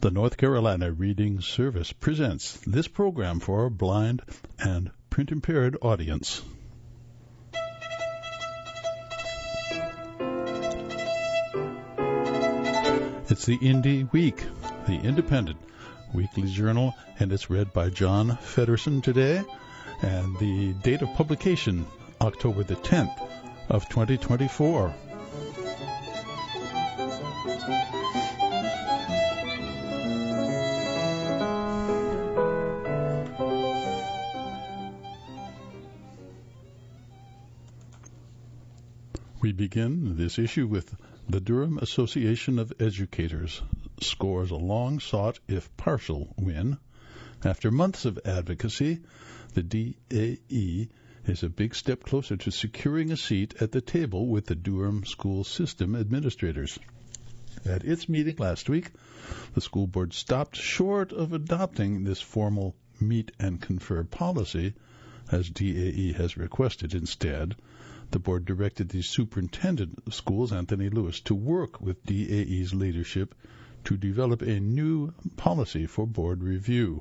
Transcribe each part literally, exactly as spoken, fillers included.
The North Carolina Reading Service presents this program for our blind and print-impaired audience. It's the Indie Week, the independent weekly journal, and it's read by John Feddersen today, and the date of publication, October the tenth of twenty twenty-four. We begin this issue with the Durham Association of Educators scores a long-sought, if partial, win. After months of advocacy, the D A E is a big step closer to securing a seat at the table with the Durham school system administrators. At its meeting last week, the school board stopped short of adopting this formal meet and confer policy, as D A E has requested instead. The board directed the superintendent of schools, Anthony Lewis, to work with D A E's leadership to develop a new policy for board review.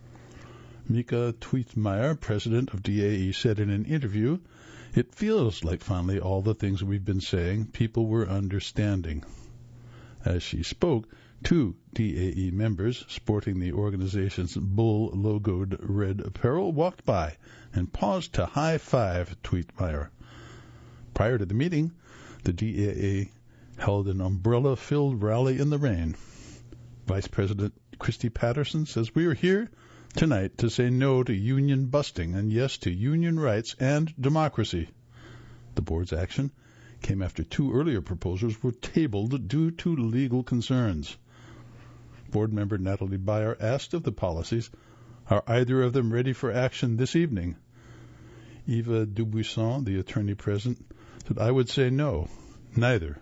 Mika Tweetmeyer, president of D A E, said in an interview, "It feels like finally all the things we've been saying, people were understanding." As she spoke, two D A E members, sporting the organization's bull-logoed red apparel, walked by and paused to high-five Tweetmeyer. Prior to the meeting, the D A E held an umbrella-filled rally in the rain. Vice President Christy Patterson says, "We are here tonight to say no to union busting and yes to union rights and democracy." The board's action came after two earlier proposals were tabled due to legal concerns. Board member Natalie Beyer asked of the policies, "Are either of them ready for action this evening?" Eva Dubuisson, the attorney present, said, "I would say no, neither."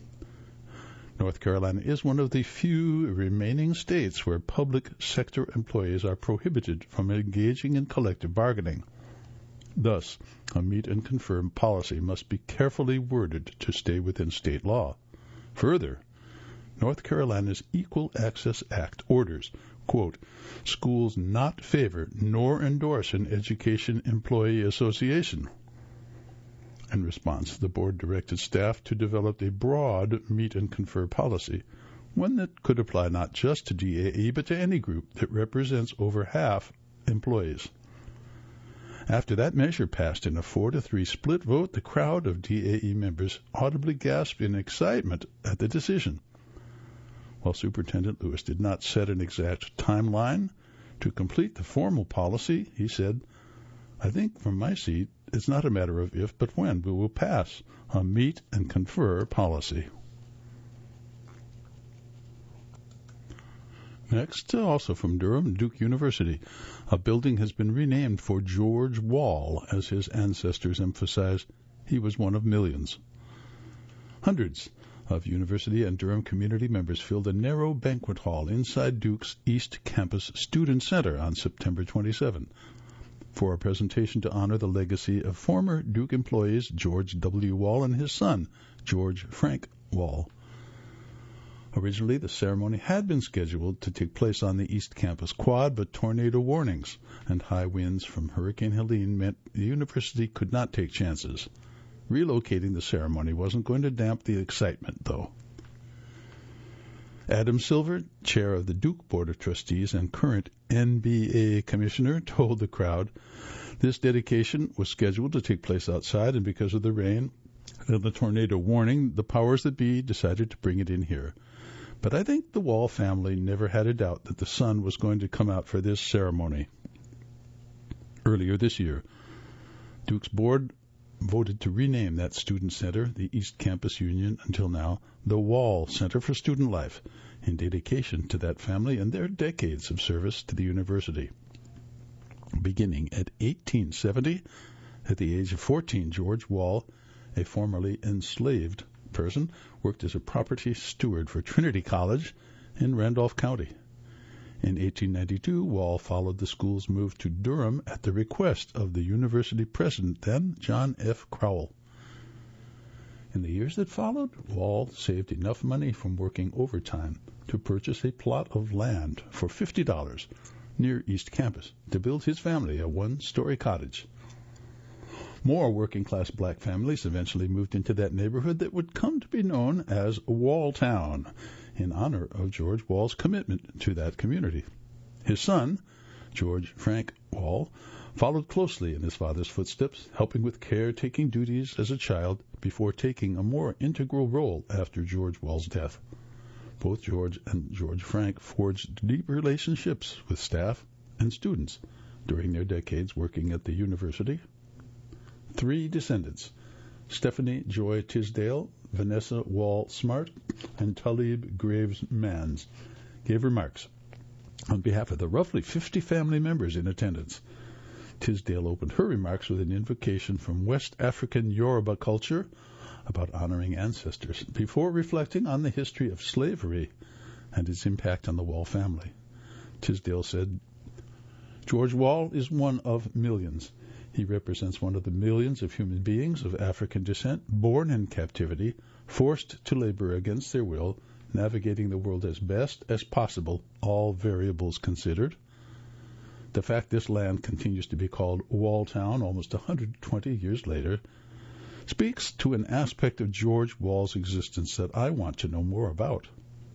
North Carolina is one of the few remaining states where public sector employees are prohibited from engaging in collective bargaining. Thus, a meet and confer policy must be carefully worded to stay within state law. Further, North Carolina's Equal Access Act orders, quote, "schools not favor nor endorse an education employee association." In response, the board directed staff to develop a broad meet and confer policy, one that could apply not just to D A E but to any group that represents over half employees. After that measure passed in a four to three split vote, the crowd of D A E members audibly gasped in excitement at the decision. While Superintendent Lewis did not set an exact timeline to complete the formal policy, he said, "I think from my seat, it's not a matter of if, but when we will pass a meet and confer policy." Next, also from Durham, Duke University, a building has been renamed for George Wall, as his ancestors emphasized he was one of millions. Hundreds of university and Durham community members filled a narrow banquet hall inside Duke's East Campus Student Center on September twenty-seventh for a presentation to honor the legacy of former Duke employees George W. Wall and his son, George Frank Wall. Originally, the ceremony had been scheduled to take place on the East Campus quad, but tornado warnings and high winds from Hurricane Helene meant the university could not take chances. Relocating the ceremony wasn't going to damp the excitement, though. Adam Silver, chair of the Duke Board of Trustees and current N B A commissioner, told the crowd this dedication was scheduled to take place outside, and because of the rain and the tornado warning, the powers that be decided to bring it in here. But I think the Wall family never had a doubt that the sun was going to come out for this ceremony. Earlier this year, Duke's board voted to rename that student center, the East Campus Union, until now, the Wall Center for Student Life, in dedication to that family and their decades of service to the university. Beginning at eighteen seventy, at the age of fourteen, George Wall, a formerly enslaved person, worked as a property steward for Trinity College in Randolph County. In eighteen ninety-two, Wall followed the school's move to Durham at the request of the university president then, John F. Crowell. In the years that followed, Wall saved enough money from working overtime to purchase a plot of land for fifty dollars near East Campus to build his family a one-story cottage. More working-class black families eventually moved into that neighborhood that would come to be known as Walltown, in honor of George Wall's commitment to that community. His son, George Frank Wall, followed closely in his father's footsteps, helping with caretaking duties as a child before taking a more integral role after George Wall's death. Both George and George Frank forged deep relationships with staff and students during their decades working at the university. Three descendants, Stephanie Joy Tisdale, Vanessa Wall Smart, and Talib Graves Mans, gave remarks on behalf of the roughly fifty family members in attendance. Tisdale opened her remarks with an invocation from West African Yoruba culture about honoring ancestors, before reflecting on the history of slavery and its impact on the Wall family. Tisdale said, "George Wall is one of millions. He represents one of the millions of human beings of African descent, born in captivity, forced to labor against their will, navigating the world as best as possible, all variables considered. The fact this land continues to be called Walltown almost one hundred twenty years later speaks to an aspect of George Wall's existence that I want to know more about."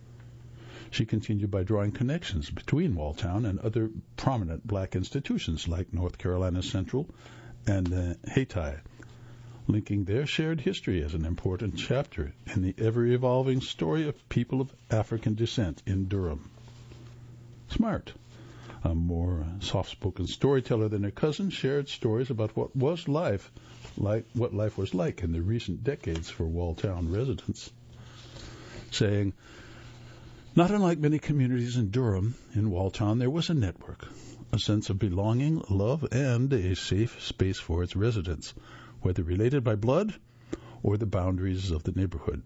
She continued by drawing connections between Walltown and other prominent black institutions like North Carolina Central and uh, Hayti, linking their shared history as an important chapter in the ever-evolving story of people of African descent in Durham. Smart, a more soft-spoken storyteller than her cousin, shared stories about what was life, like what life was like in the recent decades for Walltown residents, saying, "Not unlike many communities in Durham, in Walltown there was a network, a sense of belonging, love, and a safe space for its residents, whether related by blood or the boundaries of the neighborhood."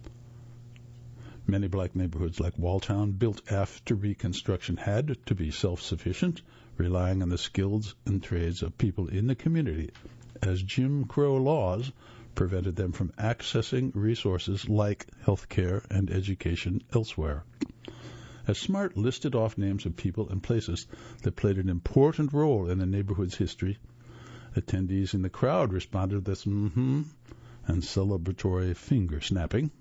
Many black neighborhoods like Walltown, built after Reconstruction, had to be self-sufficient, relying on the skills and trades of people in the community, as Jim Crow laws prevented them from accessing resources like health care and education elsewhere. As Smart listed off names of people and places that played an important role in the neighborhood's history, attendees in the crowd responded with this mm-hmm and celebratory finger-snapping.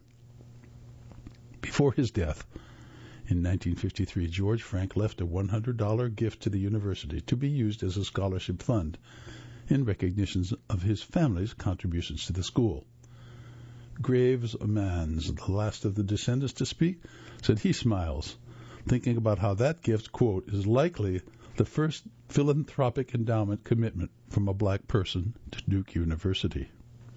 Before his death, in nineteen fifty-three, George Frank left a one hundred dollars gift to the university to be used as a scholarship fund in recognition of his family's contributions to the school. Graves Mans, the last of the descendants to speak, said he smiles, thinking about how that gift, quote, is likely the first philanthropic endowment commitment from a black person to Duke University.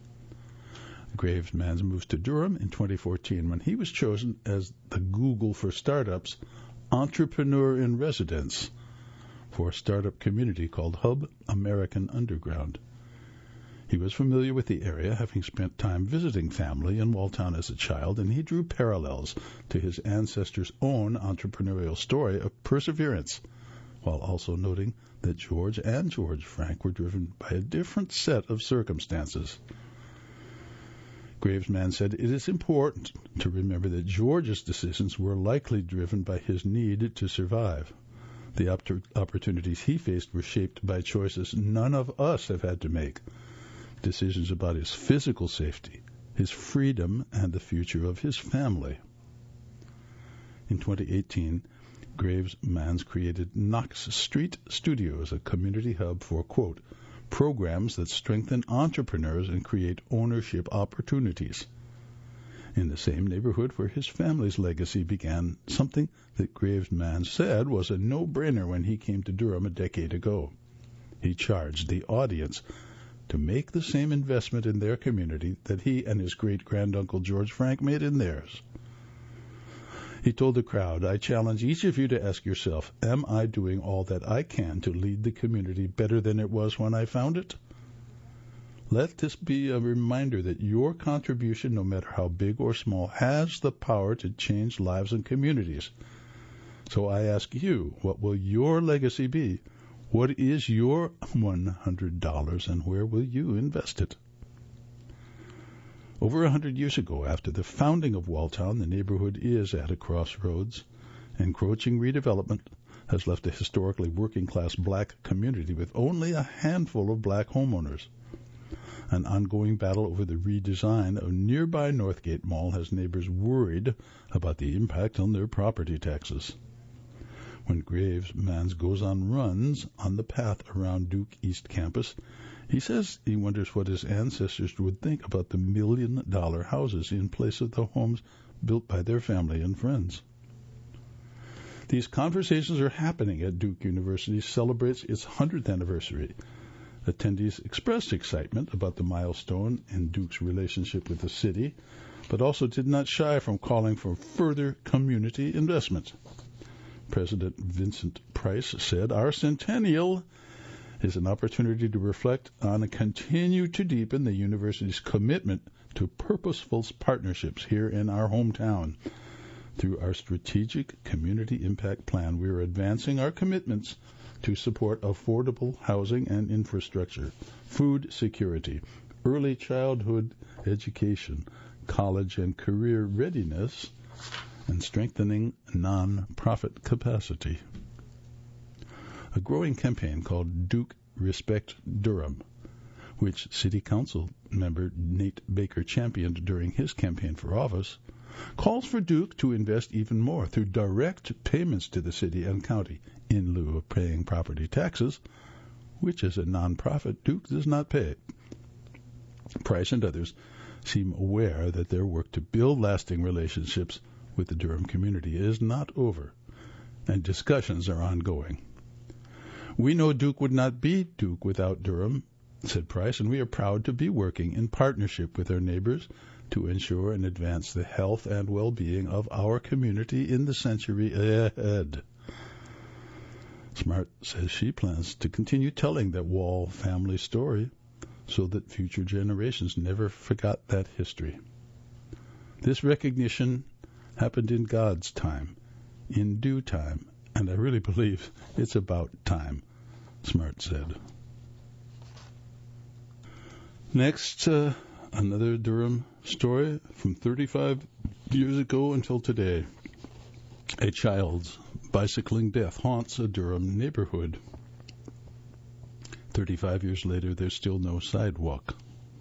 Graves Mans moves to Durham in twenty fourteen when he was chosen as the Google for Startups Entrepreneur in Residence for a startup community called Hub American Underground. He was familiar with the area, having spent time visiting family in Walltown as a child, and he drew parallels to his ancestors' own entrepreneurial story of perseverance, while also noting that George and George Frank were driven by a different set of circumstances. Graves Mans said, "It is important to remember that George's decisions were likely driven by his need to survive. The opp- opportunities he faced were shaped by choices none of us have had to make, decisions about his physical safety, his freedom, and the future of his family." In twenty eighteen, Graves Mans created Knox Street Studios, a community hub for, quote, programs that strengthen entrepreneurs and create ownership opportunities. In the same neighborhood where his family's legacy began, something that Graves Mans said was a no-brainer when he came to Durham a decade ago. He charged the audience to make the same investment in their community that he and his great-granduncle George Frank made in theirs. He told the crowd, "I challenge each of you to ask yourself, am I doing all that I can to lead the community better than it was when I found it? Let this be a reminder that your contribution, no matter how big or small, has the power to change lives and communities. So I ask you, what will your legacy be? What is your one hundred dollars, and where will you invest it?" Over a hundred years ago, after the founding of Walltown, the neighborhood is at a crossroads. Encroaching redevelopment has left a historically working-class black community with only a handful of black homeowners. An ongoing battle over the redesign of nearby Northgate Mall has neighbors worried about the impact on their property taxes. When Graves Mans goes on runs on the path around Duke East Campus, he says he wonders what his ancestors would think about the million-dollar houses in place of the homes built by their family and friends. These conversations are happening as Duke University celebrates its hundredth anniversary. Attendees expressed excitement about the milestone in Duke's relationship with the city, but also did not shy from calling for further community investment. President Vincent Price said, "Our centennial is an opportunity to reflect on and continue to deepen the university's commitment to purposeful partnerships here in our hometown. Through our strategic community impact plan, we are advancing our commitments to support affordable housing and infrastructure, food security, early childhood education, college and career readiness, and strengthening non-profit capacity." A growing campaign called Duke Respect Durham, which City Council member Nate Baker championed during his campaign for office, calls for Duke to invest even more through direct payments to the city and county in lieu of paying property taxes, which as a nonprofit Duke does not pay. Price and others seem aware that their work to build lasting relationships with the Durham community is not over, and discussions are ongoing. "We know Duke would not be Duke without Durham," said Price, "and we are proud to be working in partnership with our neighbors to ensure and advance the health and well-being of our community in the century ahead." Smart says she plans to continue telling that Wall family story so that future generations never forgot that history. This recognition happened in God's time, in due time, and I really believe it's about time, Smart said. Next, uh, another Durham story from thirty-five years ago until today. A child's bicycling death haunts a Durham neighborhood. thirty-five years later, there's still no sidewalk.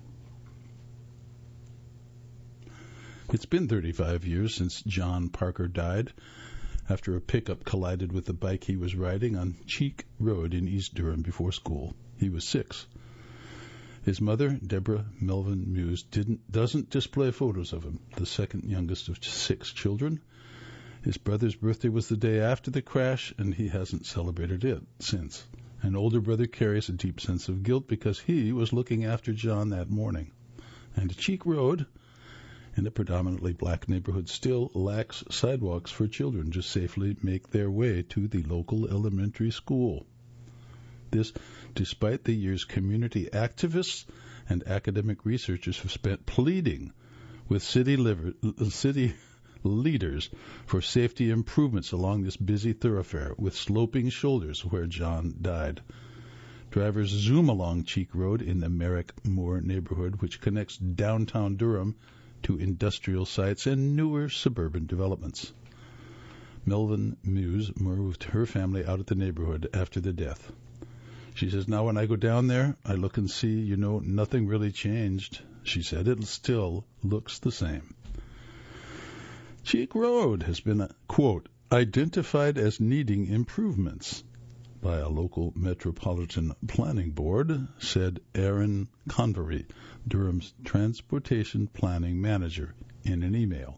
It's been thirty-five years since John Parker died after a pickup collided with the bike he was riding on Cheek Road in East Durham before school. He was six. His mother, Deborah Melvin Muse, didn't, doesn't display photos of him, the second youngest of six children. His brother's birthday was the day after the crash, and he hasn't celebrated it since. An older brother carries a deep sense of guilt because he was looking after John that morning. And Cheek Road, in a predominantly black neighborhood, still lacks sidewalks for children to safely make their way to the local elementary school. This, despite the years community activists and academic researchers have spent pleading with city, liver, city leaders for safety improvements along this busy thoroughfare with sloping shoulders where John died. Drivers zoom along Cheek Road in the Merrick Moore neighborhood, which connects downtown Durham to industrial sites and newer suburban developments. Melvin Muse moved her family out of the neighborhood after the death. She says, "Now when I go down there, I look and see, you know, nothing really changed." She said, "It still looks the same." Cheek Road has been, quote, identified as needing improvements by a local metropolitan planning board, said Aaron Convery, Durham's transportation planning manager, in an email.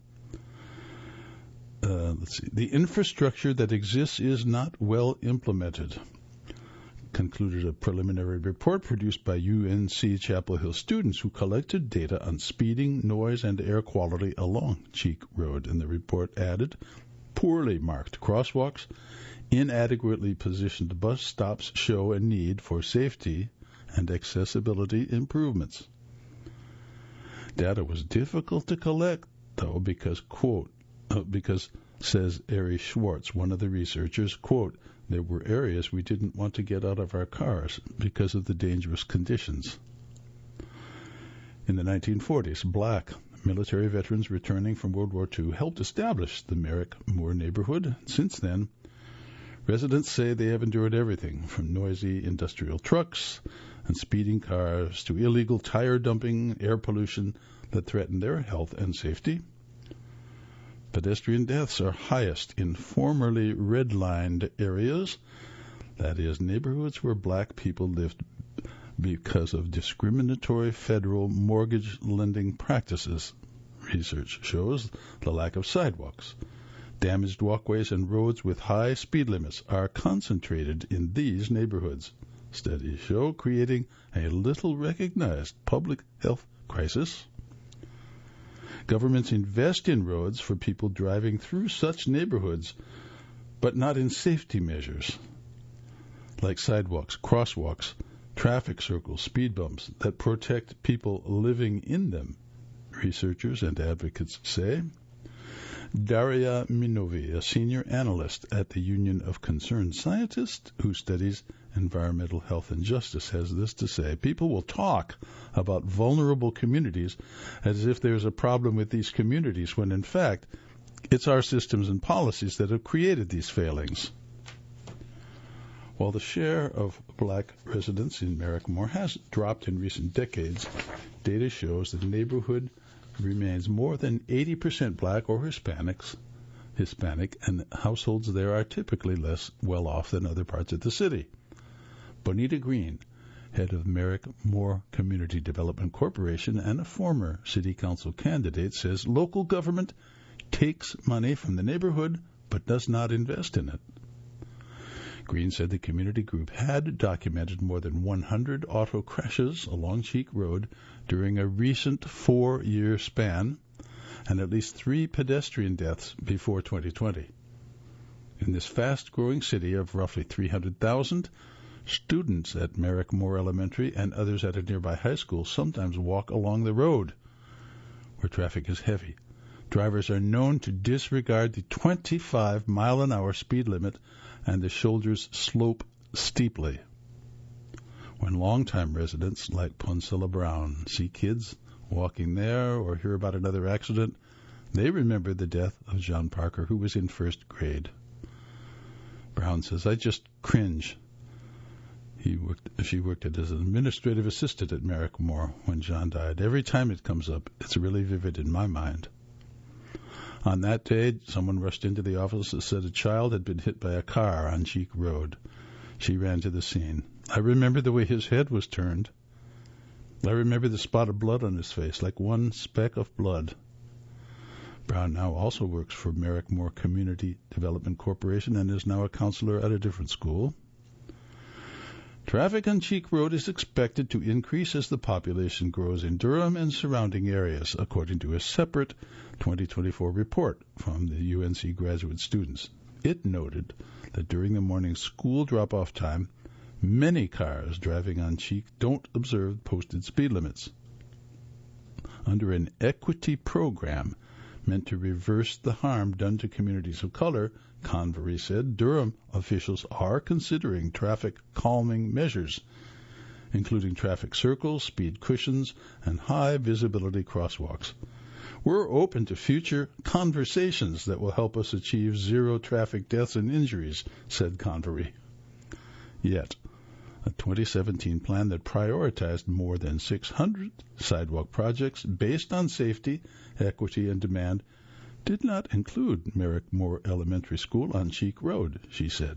Uh, let's see. "The infrastructure that exists is not well implemented," concluded a preliminary report produced by U N C Chapel Hill students who collected data on speeding, noise, and air quality along Cheek Road. And the report added, poorly marked crosswalks, inadequately positioned bus stops show a need for safety and accessibility improvements. Data was difficult to collect, though, because, quote, uh, because, says Ari Schwartz, one of the researchers, quote, "There were areas we didn't want to get out of our cars because of the dangerous conditions." In the nineteen forties, black military veterans returning from World War Two helped establish the Merrick Moore neighborhood. Since then, residents say they have endured everything from noisy industrial trucks and speeding cars to illegal tire dumping, air pollution that threaten their health and safety. Pedestrian deaths are highest in formerly redlined areas, that is, neighborhoods where black people lived because of discriminatory federal mortgage lending practices. Research shows the lack of sidewalks. Damaged walkways and roads with high speed limits are concentrated in these neighborhoods. Studies show creating a little recognized public health crisis. Governments invest in roads for people driving through such neighborhoods, but not in safety measures, like sidewalks, crosswalks, traffic circles, speed bumps that protect people living in them, researchers and advocates say. Daria Minovi, a senior analyst at the Union of Concerned Scientists who studies environmental health and justice, has this to say. People will talk about vulnerable communities as if there's a problem with these communities, when in fact it's our systems and policies that have created these failings. While the share of black residents in Merrick Moore has dropped in recent decades, data shows that the neighborhood remains more than eighty percent black or Hispanics, Hispanic, and households there are typically less well off than other parts of the city. Bonita Green, head of Merrick Moore Community Development Corporation and a former city council candidate, says local government takes money from the neighborhood but does not invest in it. Green said the community group had documented more than one hundred auto crashes along Cheek Road during a recent four-year span and at least three pedestrian deaths before twenty twenty. In this fast-growing city of roughly three hundred thousand, students at Merrick Moore Elementary and others at a nearby high school sometimes walk along the road where traffic is heavy. Drivers are known to disregard the twenty-five mile an hour speed limit, and the shoulders slope steeply. When longtime residents like Poncilla Brown see kids walking there or hear about another accident, they remember the death of John Parker, who was in first grade. Brown says, I just cringe. He worked, she worked as an administrative assistant at Merrick Moore when John died. Every time it comes up, it's really vivid in my mind. On that day, someone rushed into the office and said a child had been hit by a car on Cheek Road. She ran to the scene. I remember the way his head was turned. I remember the spot of blood on his face, like one speck of blood. Brown now also works for Merrick Moore Community Development Corporation and is now a counselor at a different school. Traffic on Cheek Road is expected to increase as the population grows in Durham and surrounding areas, according to a separate twenty twenty-four report from the U N C graduate students. It noted that during the morning school drop-off time, many cars driving on Cheek don't observe posted speed limits. Under an equity program meant to reverse the harm done to communities of color, Convery said, Durham officials are considering traffic calming measures, including traffic circles, speed cushions, and high visibility crosswalks. We're open to future conversations that will help us achieve zero traffic deaths and injuries, said Convery. Yet, a twenty seventeen plan that prioritized more than six hundred sidewalk projects based on safety, equity, and demand did not include Merrick Moore Elementary School on Cheek Road, she said.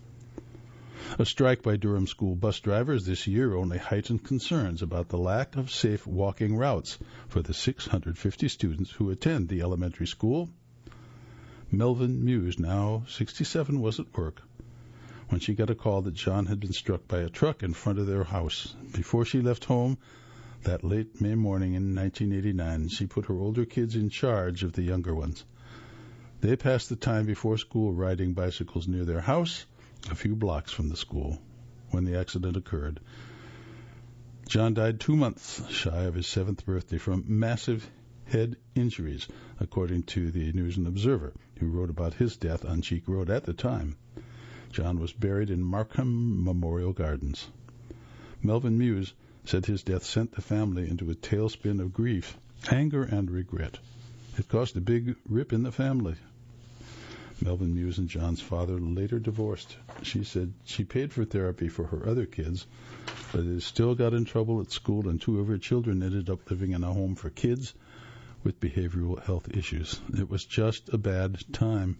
A strike by Durham school bus drivers this year only heightened concerns about the lack of safe walking routes for the six hundred fifty students who attend the elementary school. Melvin Muse, now sixty-seven, was at work when she got a call that John had been struck by a truck in front of their house. Before she left home that late May morning in nineteen eighty-nine, she put her older kids in charge of the younger ones. They passed the time before school riding bicycles near their house, a few blocks from the school, when the accident occurred. John died two months shy of his seventh birthday from massive head injuries, according to the News and Observer, who wrote about his death on Cheek Road at the time. John was buried in Markham Memorial Gardens. Melvin Muse said his death sent the family into a tailspin of grief, anger, and regret. It caused a big rip in the family. Melvin Muse and John's father later divorced. She said she paid for therapy for her other kids, but they still got in trouble at school, and two of her children ended up living in a home for kids with behavioral health issues. It was just a bad time.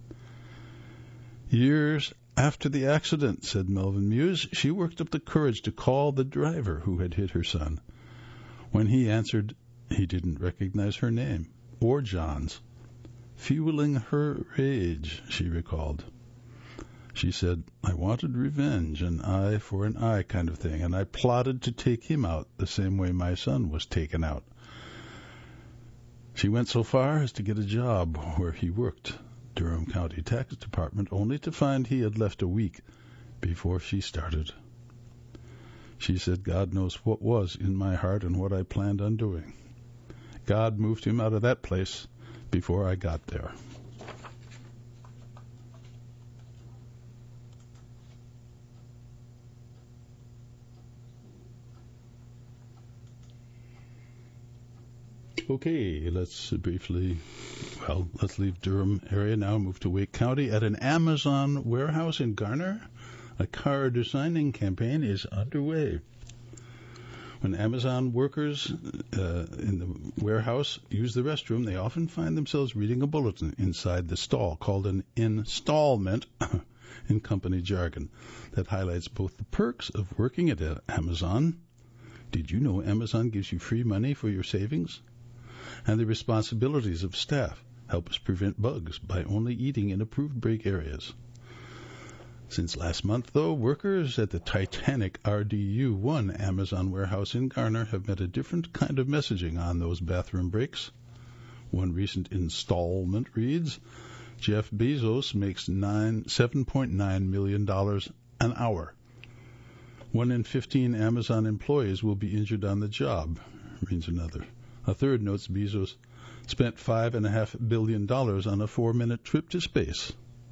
Years after the accident, said Melvin Muse, she worked up the courage to call the driver who had hit her son. When he answered, he didn't recognize her name or John's. Fueling her rage, she recalled. She said, I wanted revenge, an eye for an eye kind of thing, and I plotted to take him out the same way my son was taken out. She went so far as to get a job where he worked, Durham County Tax Department, only to find he had left a week before she started. She said, God knows what was in my heart and what I planned on doing. God moved him out of that place before I got there. Okay, let's briefly, well, let's leave Durham area now, move to Wake County. At an Amazon warehouse in Garner, a car designing campaign is underway. When Amazon workers uh, in the warehouse use the restroom, they often find themselves reading a bulletin inside the stall called an installment in company jargon that highlights both the perks of working at Amazon. Did you know Amazon gives you free money for your savings? And the responsibilities of staff help us prevent bugs by only eating in approved break areas. Since last month, though, workers at the Titanic R D U one Amazon warehouse in Garner have met a different kind of messaging on those bathroom breaks. One recent installment reads, Jeff Bezos makes nine, seven point nine million dollars an hour. One in fifteen Amazon employees will be injured on the job, reads another. A third notes Bezos spent five and a half billion dollars on a four-minute trip to space.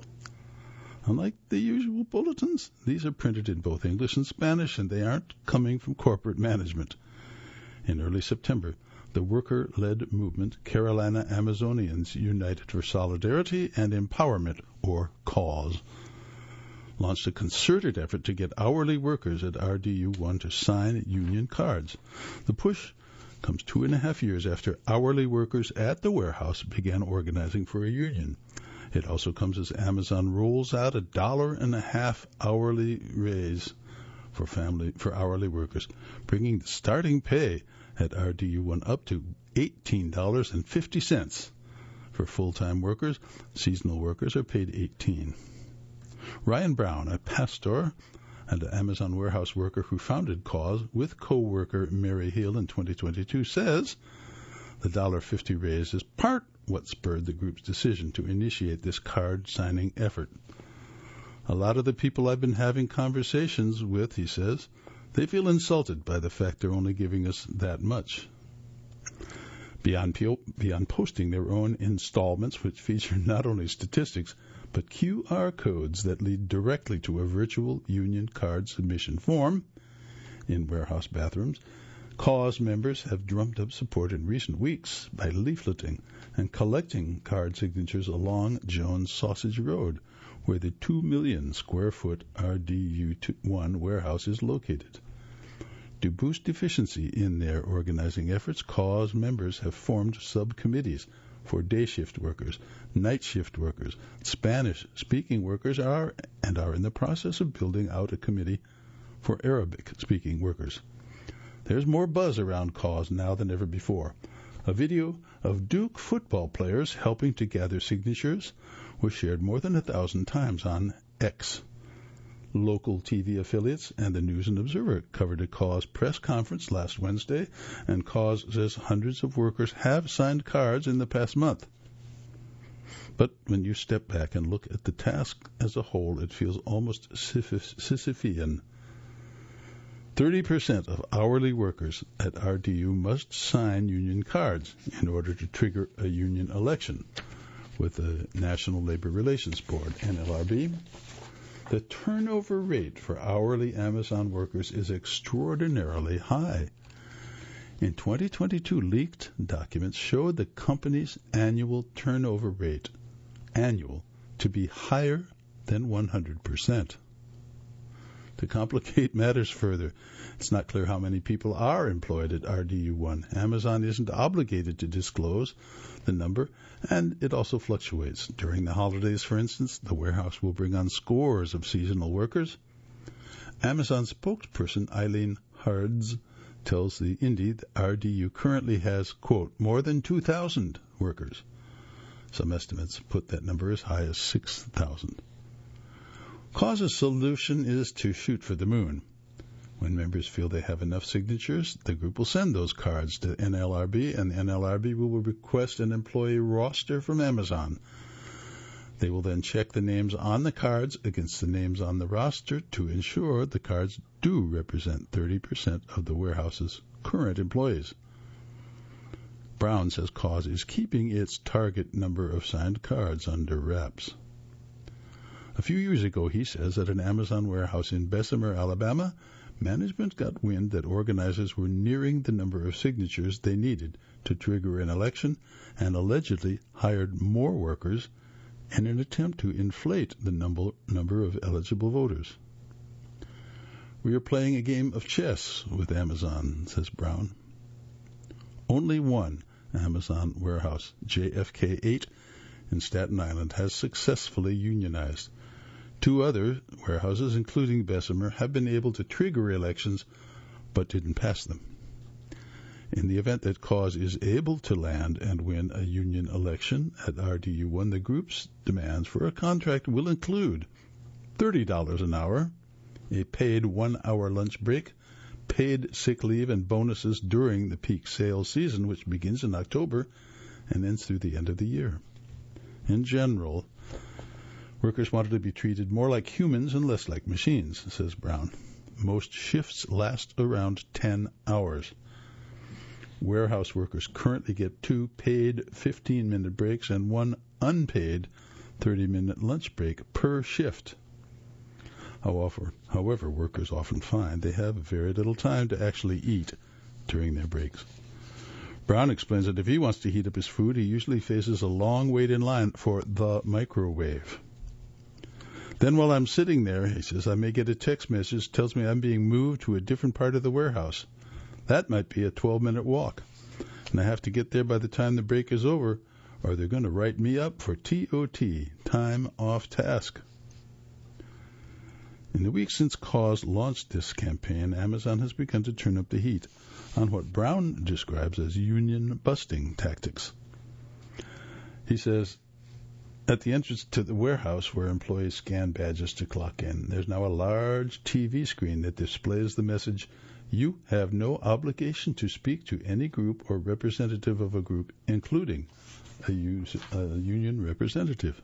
Unlike the usual bulletins, these are printed in both English and Spanish, and they aren't coming from corporate management. In early September, the worker-led movement Carolina Amazonians United for Solidarity and Empowerment, or CAUSE, launched a concerted effort to get hourly workers at R D U one to sign union cards. The push comes two and a half years after hourly workers at the warehouse began organizing for a union. It also comes as Amazon rolls out a dollar and a half hourly raise for family for hourly workers, bringing the starting pay at R D U one up to eighteen dollars and fifty cents. For full-time workers, seasonal workers are paid eighteen dollars. Ryan Brown, a pastor and an Amazon warehouse worker who founded CAUSE with co-worker Mary Hill in twenty twenty-two, says the one dollar fifty raise is part what spurred the group's decision to initiate this card-signing effort. A lot of the people I've been having conversations with, he says, they feel insulted by the fact they're only giving us that much. Beyond, beyond posting their own installments, which feature not only statistics, but Q R codes that lead directly to a virtual union card submission form in warehouse bathrooms, CAUSE members have drummed up support in recent weeks by leafleting and collecting card signatures along Jones Sausage Road, where the two million square foot R D U one warehouse is located. To boost efficiency in their organizing efforts, CAUSE members have formed subcommittees for day shift workers, night shift workers, Spanish-speaking workers are and are in the process of building out a committee for Arabic-speaking workers. There's more buzz around CAUSE now than ever before. A video of Duke football players helping to gather signatures was shared more than a thousand times on X. Local T V affiliates and the News and Observer covered a CAUSE press conference last Wednesday, and CAUSE says hundreds of workers have signed cards in the past month. But when you step back and look at the task as a whole, it feels almost Sisyphean. thirty percent of hourly workers at R D U must sign union cards in order to trigger a union election with the National Labor Relations Board, N L R B. The turnover rate for hourly Amazon workers is extraordinarily high. In twenty twenty-two, leaked documents showed the company's annual turnover rate, annual, to be higher than one hundred percent. To complicate matters further, it's not clear how many people are employed at R D U one. Amazon isn't obligated to disclose the number, and it also fluctuates. During the holidays, for instance, the warehouse will bring on scores of seasonal workers. Amazon spokesperson Eileen Hards tells the Indy that R D U currently has, quote, more than two thousand workers. Some estimates put that number as high as six thousand. Cause's solution is to shoot for the moon. When members feel they have enough signatures, the group will send those cards to N L R B, and N L R B will request an employee roster from Amazon. They will then check the names on the cards against the names on the roster to ensure the cards do represent thirty percent of the warehouse's current employees. Brown says Cause is keeping its target number of signed cards under wraps. A few years ago, he says, at an Amazon warehouse in Bessemer, Alabama, management got wind that organizers were nearing the number of signatures they needed to trigger an election and allegedly hired more workers in an attempt to inflate the number, number of eligible voters. We are playing a game of chess with Amazon, says Brown. Only one Amazon warehouse, J F K eight, in Staten Island, has successfully unionized. Two other warehouses, including Bessemer, have been able to trigger elections but didn't pass them. In the event that Cause is able to land and win a union election at R D U one, the group's demands for a contract will include thirty dollars an hour, a paid one-hour lunch break, paid sick leave, and bonuses during the peak sales season, which begins in October and ends through the end of the year. In general, workers wanted to be treated more like humans and less like machines, says Brown. Most shifts last around ten hours. Warehouse workers currently get two paid fifteen-minute breaks and one unpaid thirty-minute lunch break per shift. However, however, workers often find they have very little time to actually eat during their breaks. Brown explains that if he wants to heat up his food, he usually faces a long wait in line for the microwave. Then while I'm sitting there, he says, I may get a text message that tells me I'm being moved to a different part of the warehouse. That might be a twelve-minute walk, and I have to get there by the time the break is over, or they're going to write me up for T O T, time off task. In the weeks since Cause launched this campaign, Amazon has begun to turn up the heat on what Brown describes as union-busting tactics. He says, at the entrance to the warehouse where employees scan badges to clock in, there's now a large T V screen that displays the message, you have no obligation to speak to any group or representative of a group, including a, use, a union representative.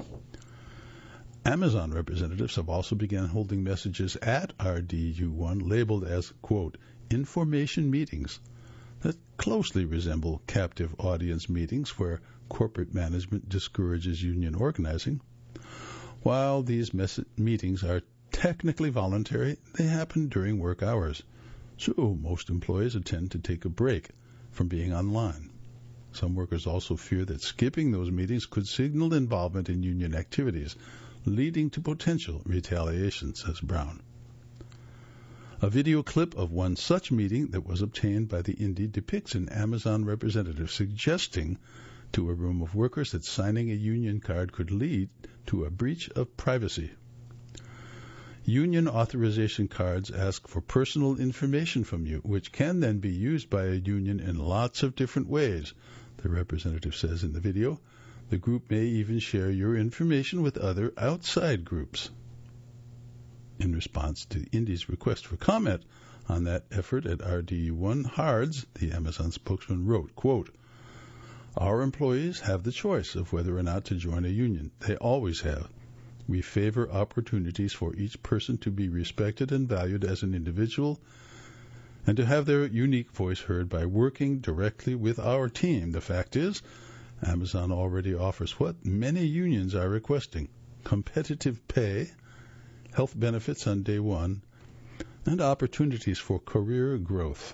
Amazon representatives have also begun holding messages at R D U one labeled as, quote, information meetings that closely resemble captive audience meetings where corporate management discourages union organizing. While these mes- meetings are technically voluntary, they happen during work hours, so most employees intend to take a break from being online. Some workers also fear that skipping those meetings could signal involvement in union activities, leading to potential retaliation, says Brown. A video clip of one such meeting that was obtained by the Indy depicts an Amazon representative suggesting to a room of workers that signing a union card could lead to a breach of privacy. Union authorization cards ask for personal information from you, which can then be used by a union in lots of different ways, the representative says in the video. The group may even share your information with other outside groups. In response to Indy's request for comment on that effort at R D U one, Hards, the Amazon spokesman, wrote, quote, our employees have the choice of whether or not to join a union. They always have. We favor opportunities for each person to be respected and valued as an individual and to have their unique voice heard by working directly with our team. The fact is, Amazon already offers what many unions are requesting: competitive pay health benefits on day one, and opportunities for career growth.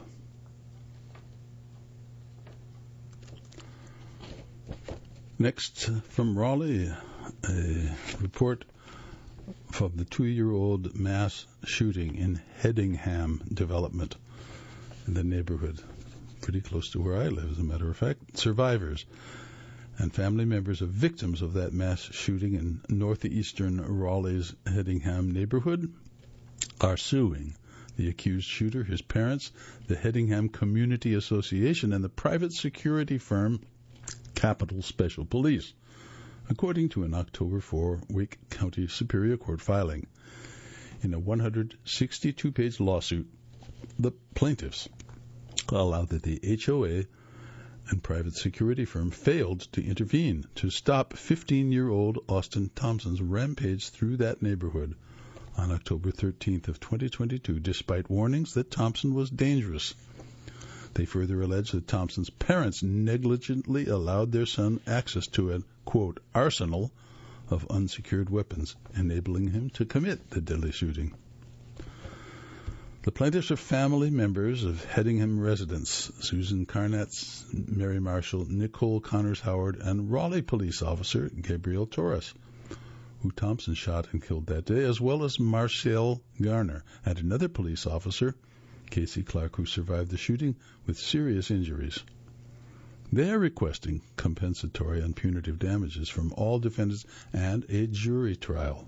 Next, from Raleigh, a report from the two-year-old mass shooting in Hedingham development in the neighborhood, pretty close to where I live, as a matter of fact. Survivors and family members of victims of that mass shooting in northeastern Raleigh's Hedingham neighborhood are suing the accused shooter, his parents, the Hedingham Community Association, and the private security firm Capital Special Police, according to an October fourth Wake County Superior Court filing. In a one hundred sixty-two page lawsuit, the plaintiffs allowed that the H O A and private security firm failed to intervene to stop fifteen-year-old Austin Thompson's rampage through that neighborhood on October thirteenth of twenty twenty-two, despite warnings that Thompson was dangerous. They further allege that Thompson's parents negligently allowed their son access to a, quote, arsenal of unsecured weapons, enabling him to commit the deadly shooting. The plaintiffs are family members of Hedingham residents Susan Carnatz, Mary Marshall, Nicole Connors-Howard, and Raleigh police officer Gabriel Torres, who Thompson shot and killed that day, as well as Marcel Garner and another police officer, Casey Clark, who survived the shooting with serious injuries. They are requesting compensatory and punitive damages from all defendants and a jury trial.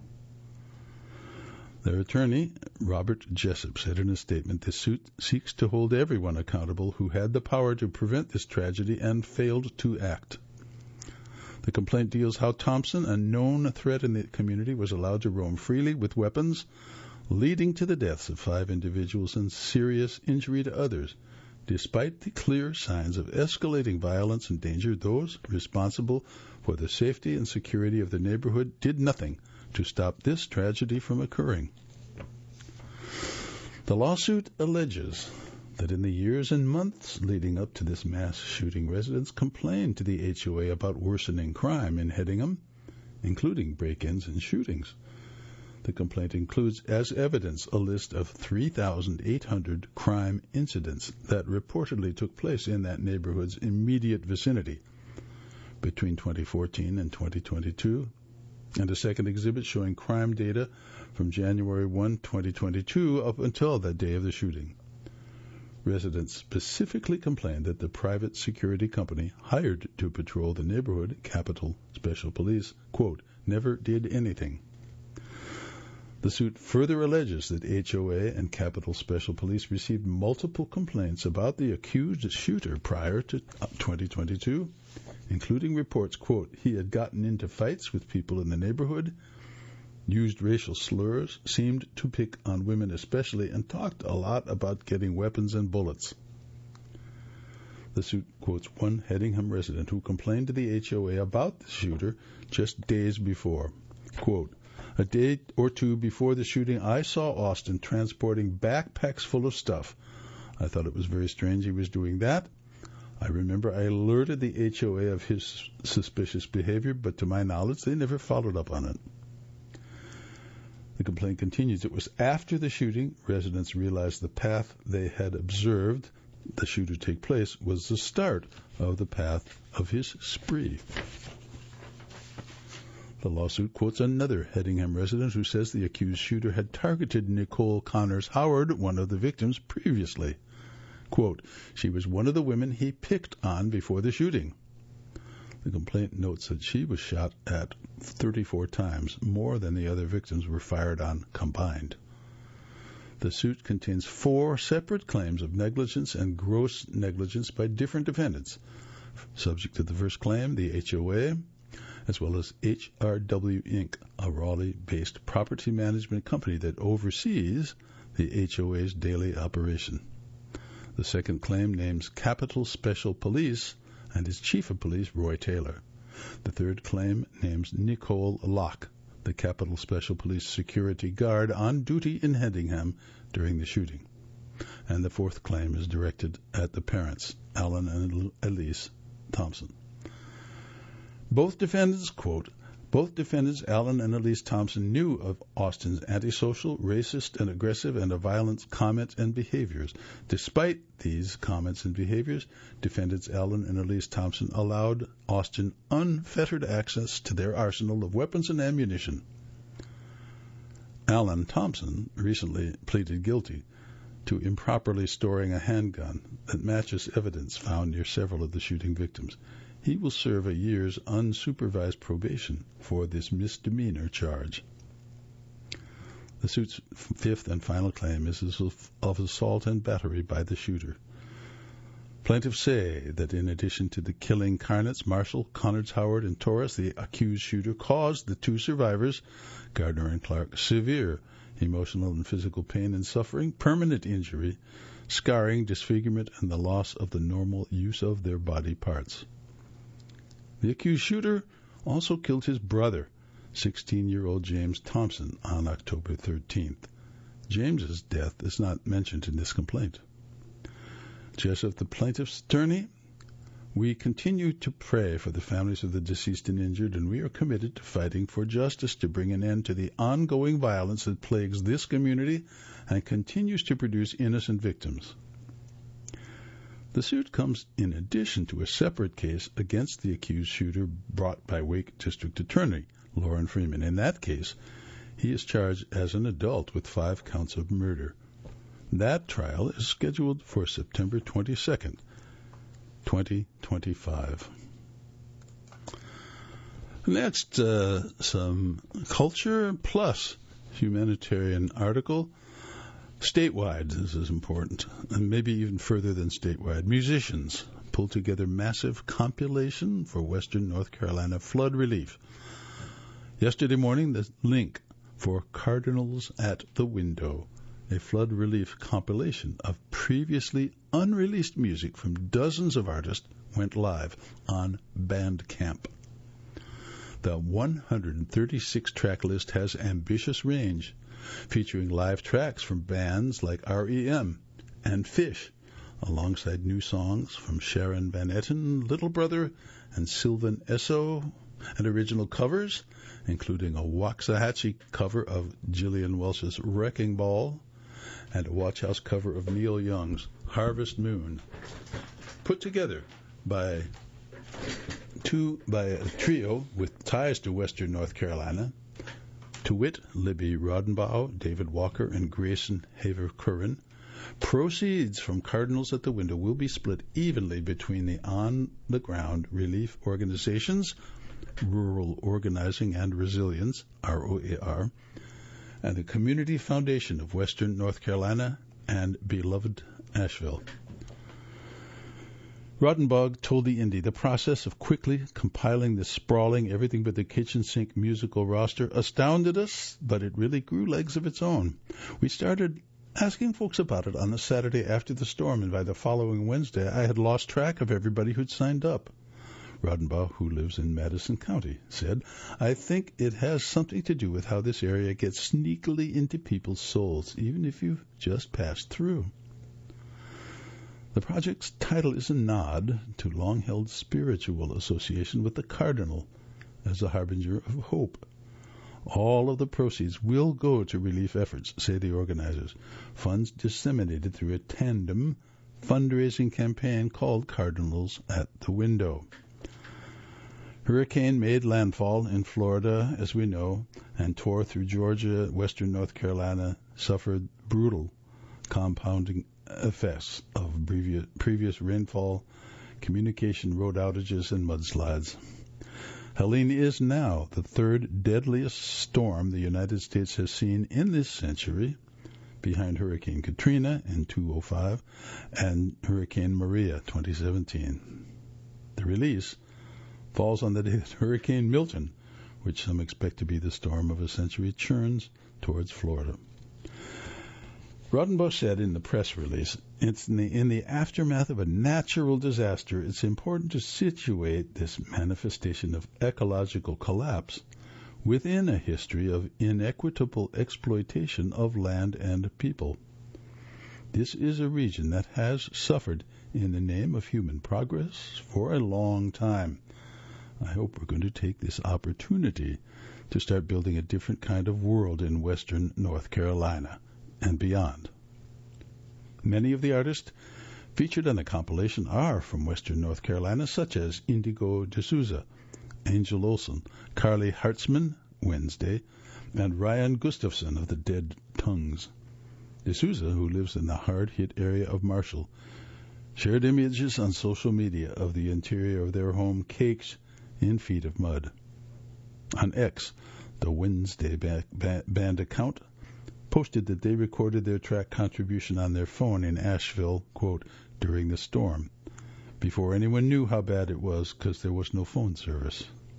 Their attorney, Robert Jessup, said in a statement, "This suit seeks to hold everyone accountable who had the power to prevent this tragedy and failed to act." The complaint deals how Thompson, a known threat in the community, was allowed to roam freely with weapons, leading to the deaths of five individuals and serious injury to others. Despite the clear signs of escalating violence and danger, those responsible for the safety and security of the neighborhood did nothing to stop this tragedy from occurring. The lawsuit alleges that in the years and months leading up to this mass shooting, residents complained to the H O A about worsening crime in Hedingham, including break-ins and shootings. The complaint includes, as evidence, a list of three thousand eight hundred crime incidents that reportedly took place in that neighborhood's immediate vicinity between twenty fourteen and twenty twenty-two, and a second exhibit showing crime data from January first, twenty twenty-two up until the day of the shooting. Residents specifically complained that the private security company hired to patrol the neighborhood, Capital Special Police, quote, never did anything. The suit further alleges that H O A and Capital Special Police received multiple complaints about the accused shooter prior to twenty twenty-two, including reports, quote, he had gotten into fights with people in the neighborhood, used racial slurs, seemed to pick on women especially, and talked a lot about getting weapons and bullets. The suit quotes one Hedingham resident who complained to the H O A about the shooter just days before. Quote, a day or two before the shooting, I saw Austin transporting backpacks full of stuff. I thought it was very strange he was doing that. I remember I alerted the H O A of his suspicious behavior, but to my knowledge, they never followed up on it. The complaint continues. It was after the shooting, residents realized the path they had observed the shooter take place was the start of the path of his spree. The lawsuit quotes another Hedingham resident who says the accused shooter had targeted Nicole Connors-Howard, one of the victims, previously. Quote, she was one of the women he picked on before the shooting. The complaint notes that she was shot at thirty-four times, more than the other victims were fired on combined. The suit contains four separate claims of negligence and gross negligence by different defendants. Subject to the first claim, the H O A, as well as H R W Incorporated, a Raleigh-based property management company that oversees the H O A's daily operation. The second claim names Capital Special Police and its chief of police, Roy Taylor. The third claim names Nicole Locke, the Capital Special Police security guard on duty in Hedingham during the shooting. And the fourth claim is directed at the parents, Alan and Elise Thompson. Both defendants, quote, Both defendants, Alan and Elise Thompson, knew of Austin's antisocial, racist, and aggressive and violent comments and behaviors. Despite these comments and behaviors, defendants Alan and Elise Thompson allowed Austin unfettered access to their arsenal of weapons and ammunition. Alan Thompson recently pleaded guilty to improperly storing a handgun that matches evidence found near several of the shooting victims. He will serve a year's unsupervised probation for this misdemeanor charge. The suit's fifth and final claim is of assault and battery by the shooter. Plaintiffs say that in addition to the killing Carnets, Marshall, Connors, Howard, and Torres, the accused shooter caused the two survivors, Gardner and Clark, severe emotional and physical pain and suffering, permanent injury, scarring, disfigurement, and the loss of the normal use of their body parts. The accused shooter also killed his brother, sixteen-year-old James Thompson, on October thirteenth. James's death is not mentioned in this complaint. Jessup, the plaintiff's attorney, we continue to pray for the families of the deceased and injured, and we are committed to fighting for justice to bring an end to the ongoing violence that plagues this community and continues to produce innocent victims. The suit comes in addition to a separate case against the accused shooter brought by Wake District Attorney Lauren Freeman. In that case, he is charged as an adult with five counts of murder. That trial is scheduled for September twenty-second, twenty twenty-five. Next, uh, some culture plus humanitarian article. Statewide, this is important, and maybe even further than statewide. Musicians pulled together massive compilation for Western North Carolina flood relief. Yesterday morning, the link for Cardinals at the Window, a flood relief compilation of previously unreleased music from dozens of artists, went live on Bandcamp. The one hundred thirty-six track list has ambitious range, featuring live tracks from bands like R E M and Fish, alongside new songs from Sharon Van Etten, Little Brother, and Sylvan Esso, and original covers, including a Waxahachie cover of Gillian Welch's Wrecking Ball and a Watch House cover of Neil Young's Harvest Moon, put together by two by a trio with ties to Western North Carolina, to wit, Libby Rodenbaugh, David Walker, and Grayson Haver-Curran. Proceeds from Cardinals at the Window will be split evenly between the on-the-ground relief organizations, Rural Organizing and Resilience, R O A R, and the Community Foundation of Western North Carolina and beloved Asheville. Rodenbaugh told the Indy the process of quickly compiling this sprawling everything but the kitchen sink musical roster astounded us, but it really grew legs of its own. We started asking folks about it on the Saturday after the storm, and by the following Wednesday I had lost track of everybody who'd signed up. Rodenbaugh, who lives in Madison County, said, I think it has something to do with how this area gets sneakily into people's souls, even if you've just passed through. The project's title is a nod to long-held spiritual association with the cardinal as a harbinger of hope. All of the proceeds will go to relief efforts, say the organizers. Funds disseminated through a tandem fundraising campaign called Cardinals at the Window. Hurricane made landfall in Florida, as we know, and tore through Georgia, Western North Carolina, suffered brutal compounding effects of previous, previous rainfall, communication road outages, and mudslides. Helene is now the third deadliest storm the United States has seen in this century, behind Hurricane Katrina in two thousand five and Hurricane Maria twenty seventeen. The release falls on the day that Hurricane Milton, which some expect to be the storm of a century, churns towards Florida. Rodenbaugh said in the press release, it's in the, in the aftermath of a natural disaster, it's important to situate this manifestation of ecological collapse within a history of inequitable exploitation of land and people. This is a region that has suffered in the name of human progress for a long time. I hope we're going to take this opportunity to start building a different kind of world in western North Carolina and beyond. Many of the artists featured on the compilation are from western North Carolina, such as Indigo D'Souza, Angel Olsen, Carly Hartzman, Wednesday, and Ryan Gustafson of the Dead Tongues. D'Souza, who lives in the hard-hit area of Marshall, shared images on social media of the interior of their home caked in feet of mud. On X, the Wednesday ba- ba- band account posted that they recorded their track contribution on their phone in Asheville, quote, during the storm, before anyone knew how bad it was because there was no phone service.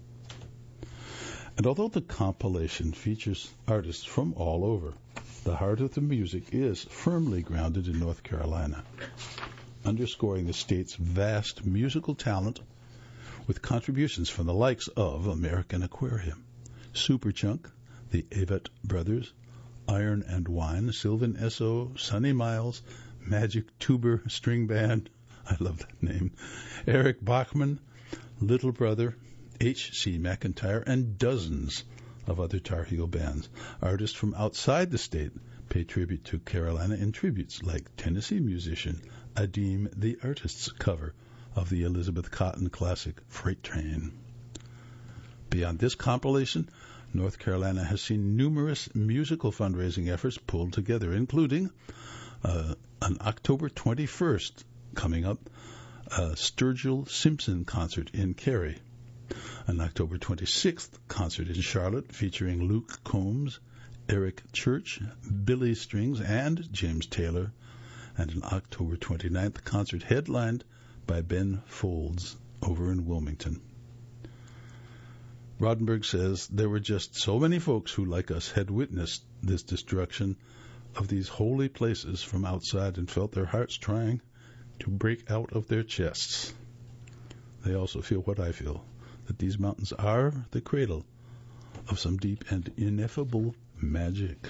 And although the compilation features artists from all over, the heart of the music is firmly grounded in North Carolina, underscoring the state's vast musical talent with contributions from the likes of American Aquarium, Superchunk, the Avett Brothers, Iron and Wine, Sylvan S O, Sonny Miles, Magic Tuber String Band, I love that name, Eric Bachman, Little Brother, H C McIntyre, and dozens of other Tar Heel bands. Artists from outside the state pay tribute to Carolina in tributes like Tennessee musician Adim the Artist's cover of the Elizabeth Cotton classic Freight Train. Beyond this compilation, North Carolina has seen numerous musical fundraising efforts pulled together, including uh, an October twenty-first coming up, a Sturgill Simpson concert in Cary, an October twenty-sixth concert in Charlotte featuring Luke Combs, Eric Church, Billy Strings, and James Taylor, and an October twenty-ninth concert headlined by Ben Folds over in Wilmington. Roddenberry says there were just so many folks who, like us, had witnessed this destruction of these holy places from outside and felt their hearts trying to break out of their chests. They also feel what I feel, that these mountains are the cradle of some deep and ineffable magic.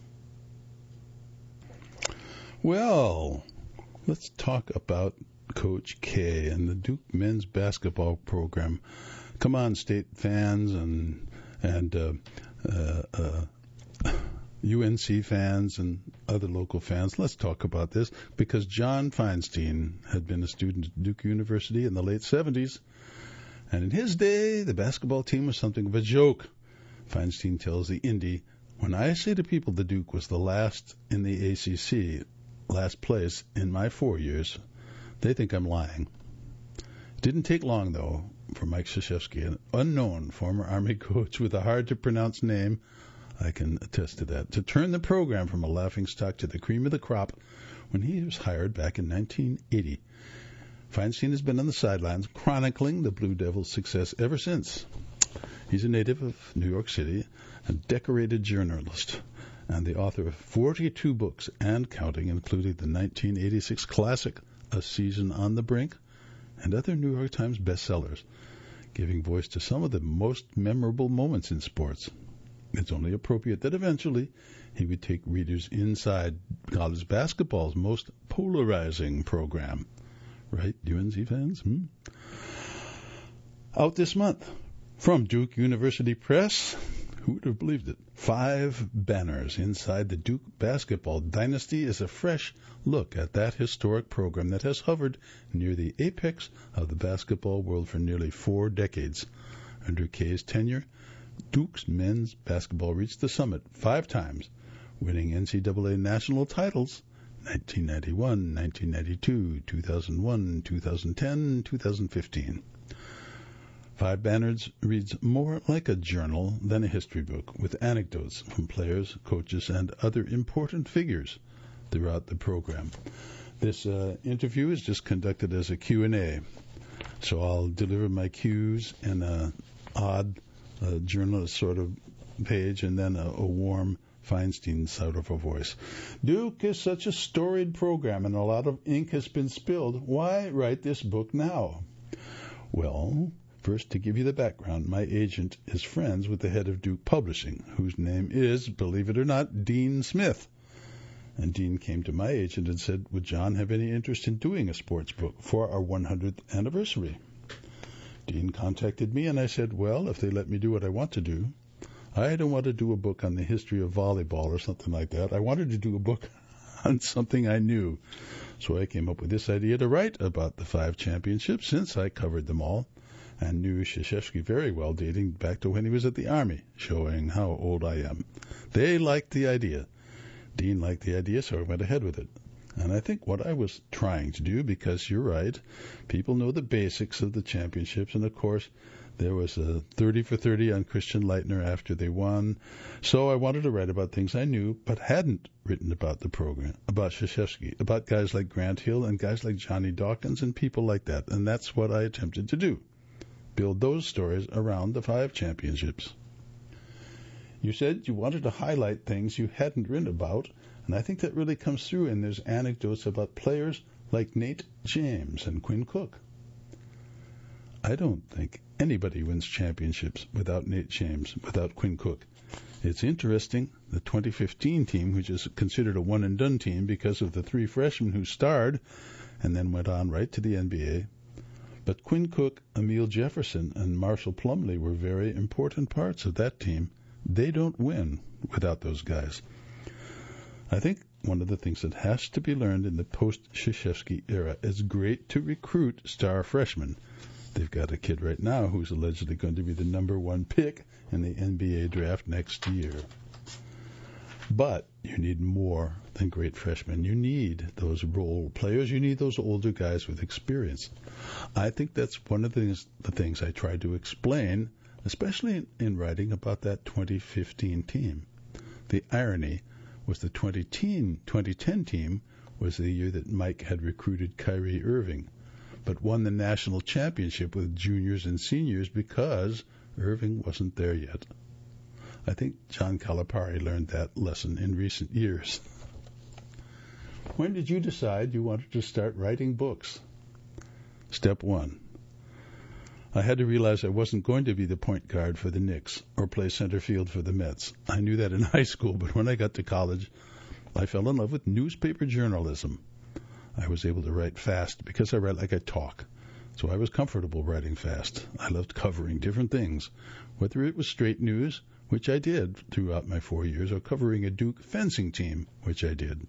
Well, let's talk about Coach K and the Duke men's basketball program. Come on, state fans and and uh, uh, uh, U N C fans and other local fans, let's talk about this, because John Feinstein had been a student at Duke University in the late seventies, and in his day, the basketball team was something of a joke. Feinstein tells the Indy, when I say to people the Duke was the last in the A C C, last place in my four years, they think I'm lying. It didn't take long, though, for Mike Krzyzewski, an unknown former Army coach with a hard-to-pronounce name, I can attest to that, to turn the program from a laughingstock to the cream of the crop when he was hired back in nineteen eighty. Feinstein has been on the sidelines chronicling the Blue Devils' success ever since. He's a native of New York City, a decorated journalist, and the author of forty-two books and counting, including the nineteen eighty-six classic A Season on the Brink and other New York Times bestsellers, giving voice to some of the most memorable moments in sports. It's only appropriate that eventually he would take readers inside college basketball's most polarizing program. Right, U N C fans? Hmm? Out this month, from Duke University Press, who would have believed it? Five Banners Inside the Duke Basketball Dynasty is a fresh look at that historic program that has hovered near the apex of the basketball world for nearly four decades. Under K's tenure, Duke's men's basketball reached the summit five times, winning N C double A national titles nineteen ninety-one, nineteen ninety-two, two thousand one, two thousand ten, two thousand fifteen. Five Banners reads more like a journal than a history book, with anecdotes from players, coaches, and other important figures throughout the program. This uh, interview is just conducted as a Q and A, so I'll deliver my cues in an odd uh, journalist sort of page and then a, a warm Feinstein sort of a voice. Duke is such a storied program and a lot of ink has been spilled. Why write this book now? Well, first, to give you the background, my agent is friends with the head of Duke Publishing, whose name is, believe it or not, Dean Smith. And Dean came to my agent and said, would John have any interest in doing a sports book for our one hundredth anniversary? Dean contacted me, and I said, well, if they let me do what I want to do, I don't want to do a book on the history of volleyball or something like that. I wanted to do a book on something I knew. So I came up with this idea to write about the five championships, since I covered them all and knew Krzyzewski very well, dating back to when he was at the Army, showing how old I am. They liked the idea. Dean liked the idea, so I went ahead with it. And I think what I was trying to do, because you're right, people know the basics of the championships, and of course there was a thirty for thirty on Christian Leitner after they won. So I wanted to write about things I knew but hadn't written about the program, about Krzyzewski, about guys like Grant Hill and guys like Johnny Dawkins and people like that. And that's what I attempted to do. Build those stories around the five championships. You said you wanted to highlight things you hadn't written about, and I think that really comes through, and there's anecdotes about players like Nate James and Quinn Cook. I don't think anybody wins championships without Nate James, without Quinn Cook. It's interesting, the twenty fifteen team, which is considered a one-and-done team because of the three freshmen who starred and then went on right to the N B A, but Quinn Cook, Emile Jefferson, and Marshall Plumlee were very important parts of that team. They don't win without those guys. I think one of the things that has to be learned in the post-Krzyzewski era is great to recruit star freshmen. They've got a kid right now who's allegedly going to be the number one pick in the N B A draft next year. But you need more than great freshmen. You need those role players. You need those older guys with experience. I think that's one of the things, the things I tried to explain, especially in, in writing about that twenty fifteen team. The irony was the twenty ten team was the year that Mike had recruited Kyrie Irving, but won the national championship with juniors and seniors because Irving wasn't there yet. I think John Calipari learned that lesson in recent years. When did you decide you wanted to start writing books? Step one. I had to realize I wasn't going to be the point guard for the Knicks or play center field for the Mets. I knew that in high school, but when I got to college, I fell in love with newspaper journalism. I was able to write fast because I write like I talk, so I was comfortable writing fast. I loved covering different things, whether it was straight news, which I did throughout my four years, or covering a Duke fencing team, which I did.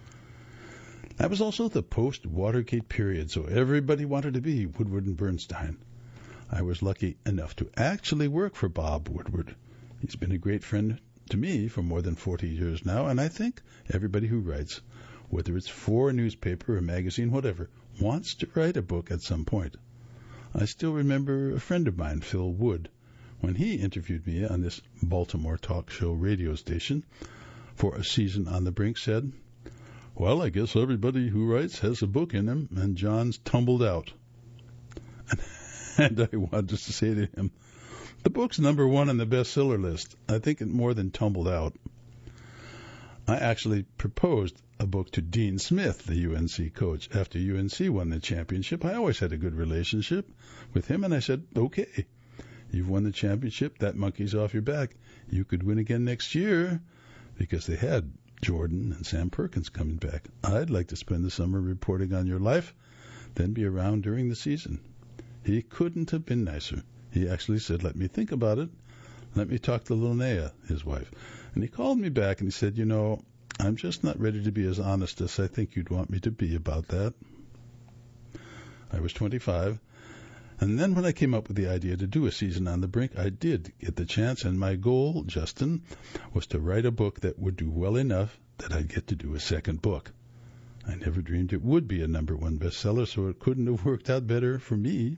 That was also the post-Watergate period, so everybody wanted to be Woodward and Bernstein. I was lucky enough to actually work for Bob Woodward. He's been a great friend to me for more than forty years now, and I think everybody who writes, whether it's for a newspaper, a magazine, whatever, wants to write a book at some point. I still remember a friend of mine, Phil Wood, when he interviewed me on this Baltimore talk show radio station for a season on the Brink, said, well, I guess everybody who writes has a book in him, and John's tumbled out. And I wanted to say to him, the book's number one on the bestseller list. I think it more than tumbled out. I actually proposed a book to Dean Smith, the U N C coach, after U N C won the championship. I always had a good relationship with him, and I said, okay, you've won the championship. That monkey's off your back. You could win again next year, because they had Jordan and Sam Perkins coming back. I'd like to spend the summer reporting on your life, then be around during the season. He couldn't have been nicer. He actually said, let me think about it. Let me talk to Linnea, his wife. And he called me back and he said, you know, I'm just not ready to be as honest as I think you'd want me to be about that. I was twenty-five. And then when I came up with the idea to do a season on the Brink, I did get the chance. And my goal, Justin, was to write a book that would do well enough that I'd get to do a second book. I never dreamed it would be a number one bestseller, so it couldn't have worked out better for me.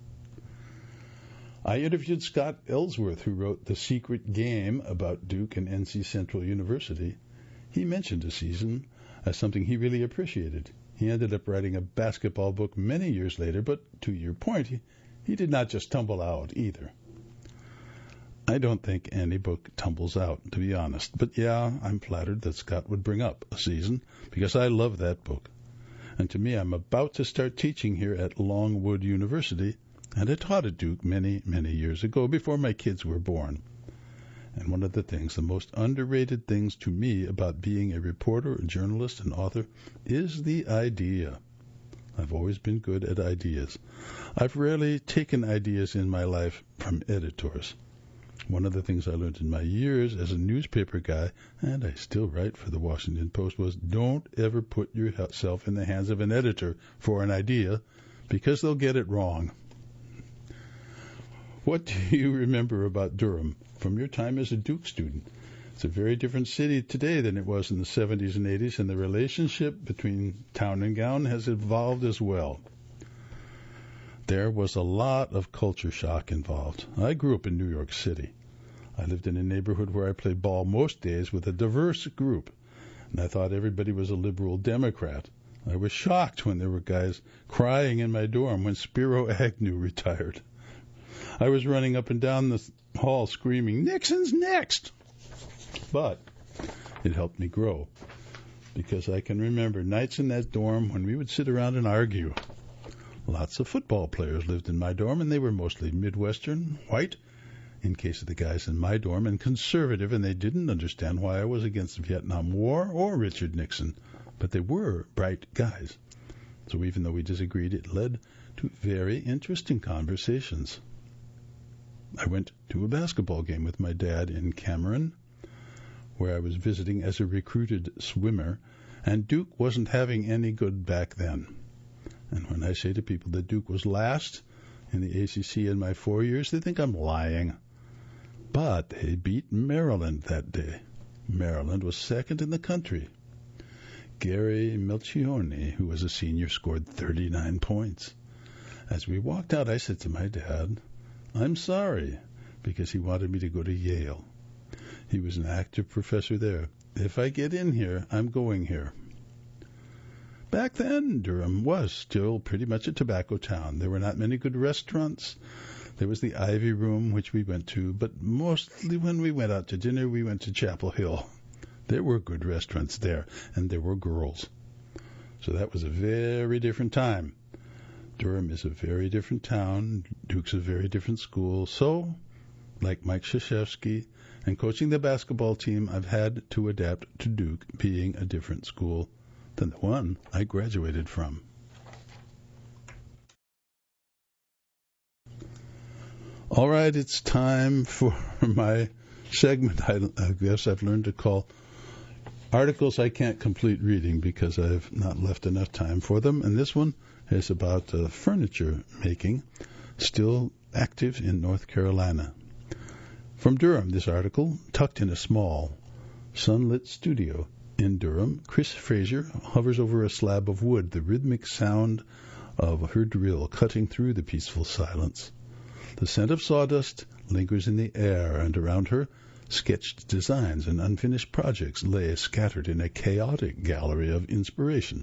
I interviewed Scott Ellsworth, who wrote The Secret Game about Duke and N C Central University. He mentioned a season as something he really appreciated. He ended up writing a basketball book many years later, but to your point, he, he did not just tumble out either. I don't think any book tumbles out, to be honest. But yeah, I'm flattered that Scott would bring up a season, because I love that book. And to me, I'm about to start teaching here at Longwood University, and I taught at Duke many, many years ago, before my kids were born. And one of the things, the most underrated things to me about being a reporter, a journalist, an author, is the idea. I've always been good at ideas. I've rarely taken ideas in my life from editors. One of the things I learned in my years as a newspaper guy, and I still write for the Washington Post, was don't ever put yourself in the hands of an editor for an idea, because they'll get it wrong. What do you remember about Durham from your time as a Duke student? It's a very different city today than it was in the seventies and eighties, and the relationship between town and gown has evolved as well. There was a lot of culture shock involved. I grew up in New York City. I lived in a neighborhood where I played ball most days with a diverse group, and I thought everybody was a liberal Democrat. I was shocked when there were guys crying in my dorm when Spiro Agnew retired. I was running up and down the hall screaming, "Nixon's next!" But it helped me grow, because I can remember nights in that dorm when we would sit around and argue. Lots of football players lived in my dorm, and they were mostly Midwestern, white, in case of the guys in my dorm, and conservative, and they didn't understand why I was against the Vietnam War or Richard Nixon, but they were bright guys. So even though we disagreed, it led to very interesting conversations. I went to a basketball game with my dad in Cameron, where I was visiting as a recruited swimmer, and Duke wasn't having any good back then. And when I say to people that Duke was last in the A C C in my four years, they think I'm lying. But they beat Maryland that day. Maryland was second in the country. Gary Melchiorne, who was a senior, scored thirty-nine points. As we walked out, I said to my dad, "I'm sorry," because he wanted me to go to Yale. He was an active professor there. If I get in here, I'm going here. Back then, Durham was still pretty much a tobacco town. There were not many good restaurants. There was the Ivy Room, which we went to, but mostly when we went out to dinner, we went to Chapel Hill. There were good restaurants there, and there were girls. So that was a very different time. Durham is a very different town. Duke's a very different school. So, like Mike Krzyzewski and coaching the basketball team, I've had to adapt to Duke being a different school than the one I graduated from. All right, it's time for my segment I, I guess I've learned to call Articles I Can't Complete Reading, because I've not left enough time for them. And this one is about uh, furniture making, still active in North Carolina. From Durham, this article, tucked in a small, sunlit studio in Durham, Chris Fraser hovers over a slab of wood, the rhythmic sound of her drill cutting through the peaceful silence. The scent of sawdust lingers in the air, and around her, sketched designs and unfinished projects lay scattered in a chaotic gallery of inspiration.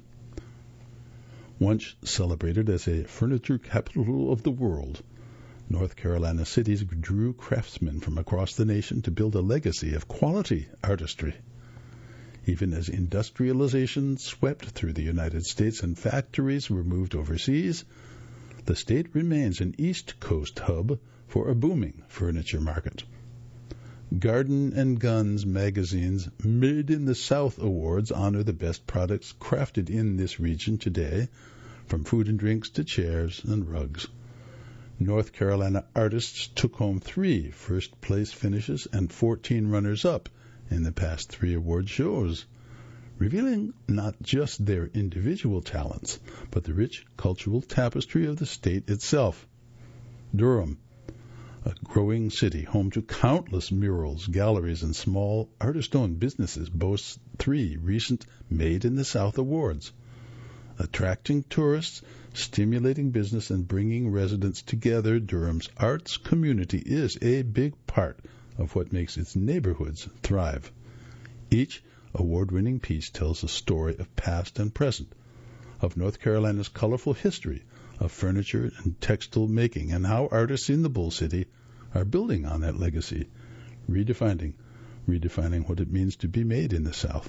Once celebrated as a furniture capital of the world, North Carolina cities drew craftsmen from across the nation to build a legacy of quality artistry. Even as industrialization swept through the United States and factories were moved overseas, the state remains an East Coast hub for a booming furniture market. Garden and Guns magazine's Made in the South Awards honor the best products crafted in this region today, from food and drinks to chairs and rugs. North Carolina artists took home three first-place finishes and fourteen runners-up in the past three award shows, revealing not just their individual talents, but the rich cultural tapestry of the state itself. Durham, a growing city home to countless murals, galleries, and small artist-owned businesses, boasts three recent Made in the South awards. Attracting tourists, stimulating business, and bringing residents together, Durham's arts community is a big part of what makes its neighborhoods thrive. Each award-winning piece tells a story of past and present, of North Carolina's colorful history of furniture and textile making, and how artists in the Bull City are building on that legacy, redefining, redefining what it means to be made in the South.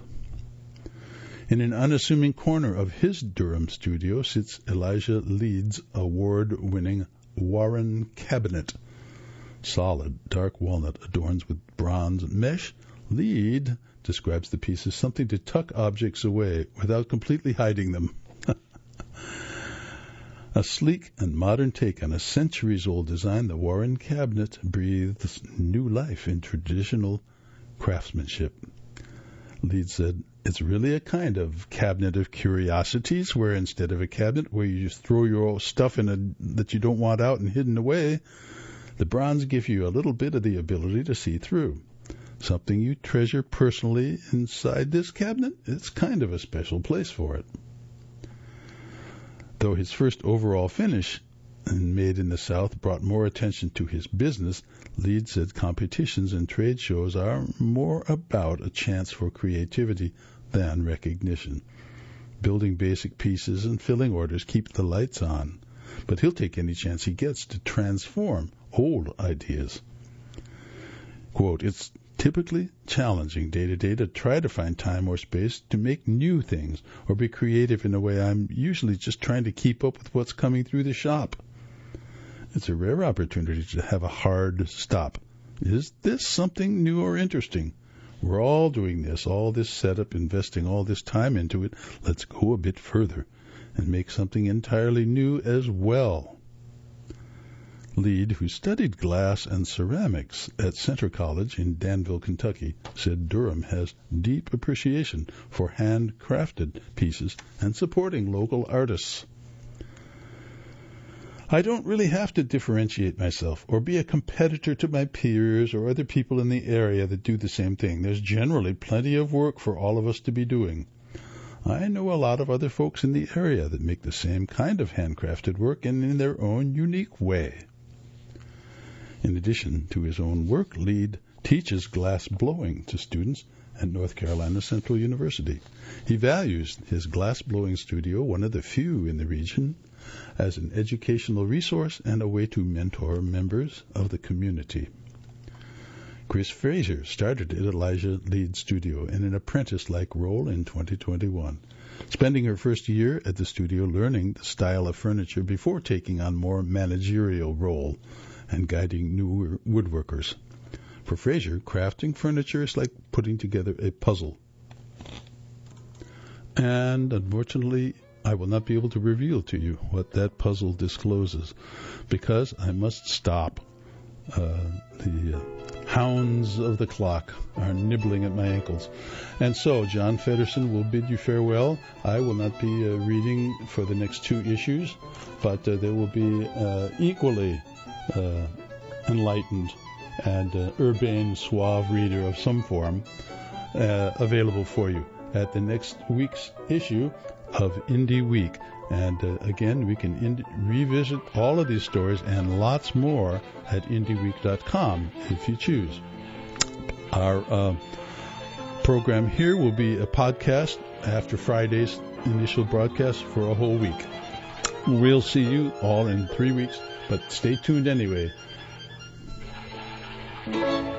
In an unassuming corner of his Durham studio sits Elijah Leeds' award-winning Warren cabinet. Solid, dark walnut adorns with bronze mesh. Lead describes the piece as something to tuck objects away without completely hiding them. A sleek and modern take on a centuries-old design, the Warren cabinet breathes new life in traditional craftsmanship. Leeds said, it's really a kind of cabinet of curiosities, where instead of a cabinet where you just throw your stuff in a, that you don't want out and hidden away, the bronze give you a little bit of the ability to see through. Something you treasure personally inside this cabinet, it's kind of a special place for it. Though his first overall finish, made in the South, brought more attention to his business, Leeds said competitions and trade shows are more about a chance for creativity than recognition. Building basic pieces and filling orders keep the lights on, but he'll take any chance he gets to transform old ideas. Quote, it's typically challenging day to day to try to find time or space to make new things or be creative in a way I'm usually just trying to keep up with what's coming through the shop. It's a rare opportunity to have a hard stop. Is this something new or interesting? We're all doing this, all this setup, investing all this time into it. Let's go a bit further and make something entirely new as well. Lead, who studied glass and ceramics at Centre College in Danville, Kentucky, said Durham has deep appreciation for handcrafted pieces and supporting local artists. I don't really have to differentiate myself or be a competitor to my peers or other people in the area that do the same thing. There's generally plenty of work for all of us to be doing. I know a lot of other folks in the area that make the same kind of handcrafted work and in their own unique way. In addition to his own work, Lead teaches glass blowing to students at North Carolina Central University. He values his glass blowing studio, one of the few in the region, as an educational resource and a way to mentor members of the community. Chris Fraser started at Elijah Lead Studio in an apprentice-like role in twenty twenty-one, spending her first year at the studio learning the style of furniture before taking on more managerial role and guiding new woodworkers. For Fraser, crafting furniture is like putting together a puzzle. And unfortunately, I will not be able to reveal to you what that puzzle discloses, because I must stop. Uh, the uh, hounds of the clock are nibbling at my ankles. And so, John Feddersen will bid you farewell. I will not be uh, reading for the next two issues, but uh, there will be uh, equally uh, enlightened and uh, urbane, suave reader of some form uh, available for you at the next week's issue of Indie Week. And uh, again, we can ind- revisit all of these stories and lots more at indie week dot com if you choose. Our uh, program here will be a podcast after Friday's initial broadcast for a whole week. We'll see you all in three weeks, but stay tuned anyway.